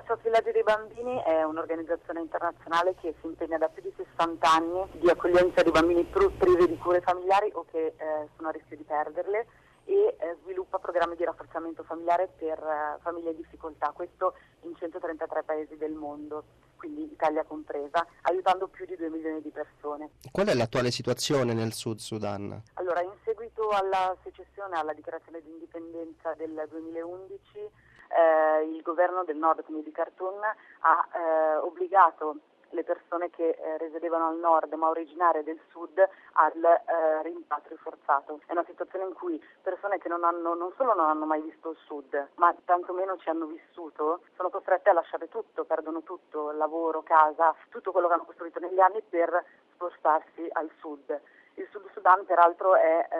SOS Villaggio dei Bambini è un'organizzazione internazionale che si impegna da più di 60 anni di accoglienza di bambini privi di cure familiari o che sono a rischio di perderle e sviluppa programmi di rafforzamento familiare per famiglie in difficoltà, questo in 133 paesi del mondo, quindi Italia compresa, aiutando più di 2 milioni di persone. Qual è l'attuale situazione nel Sud Sudan? Allora, in seguito alla secessione, alla dichiarazione di indipendenza del 2011, il governo del nord, quindi di Khartoum, ha obbligato le persone che risiedevano al nord ma originarie del sud al rimpatrio forzato. È una situazione in cui persone che non solo non hanno mai visto il sud, ma tantomeno ci hanno vissuto, sono costrette a lasciare tutto, perdono tutto, lavoro, casa, tutto quello che hanno costruito negli anni per spostarsi al sud. Il Sud Sudan peraltro è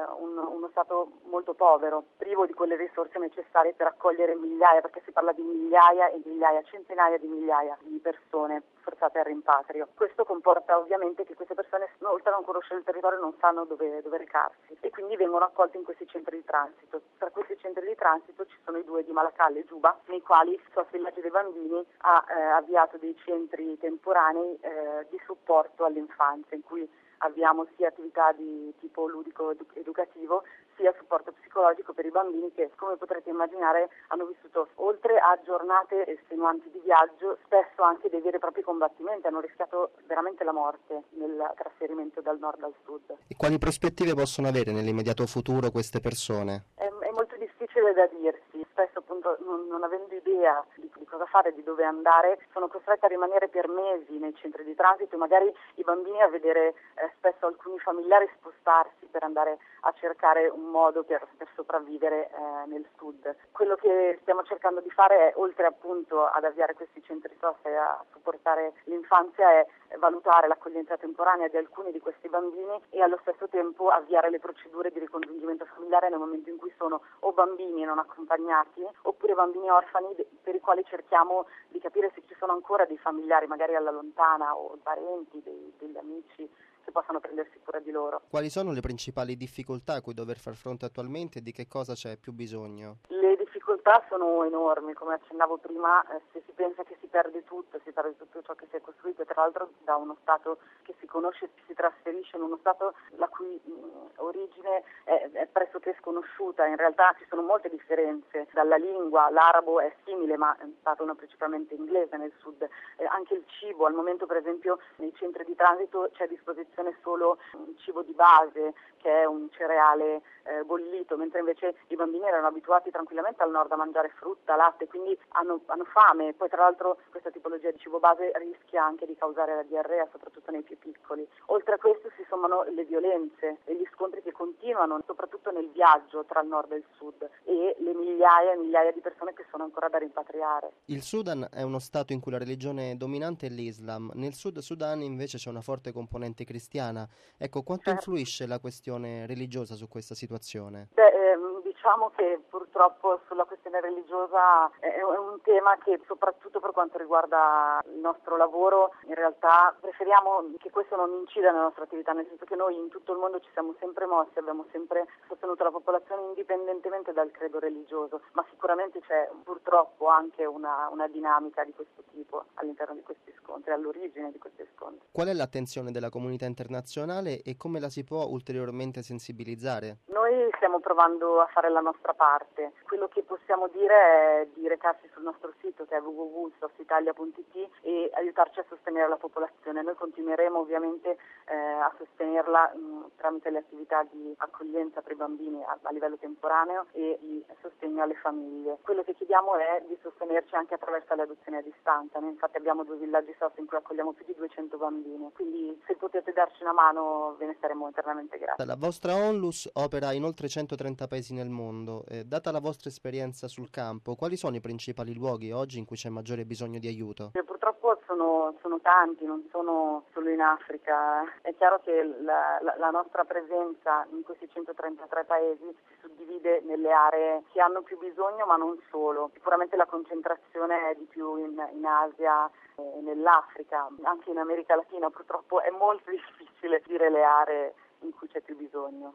uno stato molto povero, privo di quelle risorse necessarie per accogliere migliaia, perché si parla di migliaia e migliaia, centinaia di migliaia di persone forzate al rimpatrio. Questo comporta ovviamente che queste persone, oltre a non conoscere il territorio, non sanno dove recarsi e quindi vengono accolte in questi centri di transito. Tra questi centri di transito ci sono i due di Malakal e Giuba, nei quali SOS Villaggio dei Bambini ha avviato dei centri temporanei di supporto all'infanzia, in cui abbiamo sia attività di tipo ludico-educativo, sia supporto psicologico per i bambini che, come potrete immaginare, hanno vissuto, oltre a giornate estenuanti di viaggio, spesso anche dei veri e propri combattimenti, hanno rischiato veramente la morte nel trasferimento dal nord al sud. E quali prospettive possono avere nell'immediato futuro queste persone? È molto difficile da dirsi, spesso appunto non avendo idea di cosa fare, di dove andare, sono costrette a rimanere per mesi nei centri di transito e magari i bambini a vedere spesso alcuni familiari spostarsi per andare a cercare un modo per sopravvivere nel sud. Quello che stiamo cercando di fare è, oltre appunto ad avviare questi centri SOS e a supportare l'infanzia, è valutare l'accoglienza temporanea di alcuni di questi bambini e allo stesso tempo avviare le procedure di ricongiungimento familiare nel momento in cui sono o bambini non accompagnati oppure bambini orfani per i quali cerchiamo di capire se ci sono ancora dei familiari magari alla lontana o parenti, degli amici che possano prendersi cura di loro. Quali sono le principali difficoltà a cui dover far fronte attualmente e di che cosa c'è più bisogno? Le difficoltà sono enormi, come accennavo prima, se si pensa che si perde tutto ciò che si è costruito, tra l'altro da uno Stato che si conosce si trasferisce in uno Stato la cui origine è pressoché sconosciuta. In realtà ci sono molte differenze, dalla lingua, l'arabo è simile ma parlano principalmente inglese nel sud, anche il cibo, al momento per esempio nei centri di transito c'è a disposizione solo un cibo di base che è un cereale bollito, mentre invece i bambini erano abituati tranquillamente al nord a mangiare frutta, latte, quindi hanno fame. Poi tra l'altro questa tipologia di cibo base rischia anche di causare la diarrea, soprattutto nei più piccoli. Oltre a questo si sommano le violenze e gli scontri che continuano, soprattutto nel viaggio tra il nord e il sud, e le migliaia e migliaia di persone che sono ancora da rimpatriare. Il Sudan è uno stato in cui la religione dominante è l'Islam, nel Sud Sudan invece c'è una forte componente cristiana. Ecco, quanto influisce la questione religiosa su questa situazione? Diciamo che purtroppo sulla questione religiosa è un tema che, soprattutto per quanto riguarda il nostro lavoro, in realtà preferiamo che questo non incida nella nostra attività, nel senso che noi in tutto il mondo ci siamo sempre mossi, abbiamo sempre sostenuto la popolazione indipendentemente dal credo religioso, ma sicuramente c'è purtroppo anche una dinamica di questo tipo all'interno di questi scontri, all'origine di questi scontri. Qual è l'attenzione della comunità internazionale e come la si può ulteriormente sensibilizzare? Noi stiamo provando a fare la nostra parte. Quello che possiamo dire è di recarsi sul nostro sito che è www.sositalia.it e aiutarci a sostenere la popolazione. Noi continueremo ovviamente a sostenerla tramite le attività di accoglienza per i bambini a livello temporaneo e di sostegno alle famiglie. Quello che chiediamo è di sostenerci anche attraverso le adozioni a distanza. Noi infatti abbiamo 2 villaggi SOS in cui accogliamo più di 200 bambini, quindi se potete darci una mano ve ne saremo eternamente grati. La vostra Onlus opera in oltre 130 paesi nel mondo. Data la vostra esperienza sul campo, quali sono i principali luoghi oggi in cui c'è maggiore bisogno di aiuto? Purtroppo sono tanti, non sono solo in Africa. È chiaro che la nostra presenza in questi 133 paesi si suddivide nelle aree che hanno più bisogno, ma non solo. Sicuramente la concentrazione è di più in Asia e nell'Africa, anche in America Latina purtroppo è molto difficile dire le aree in cui c'è più bisogno.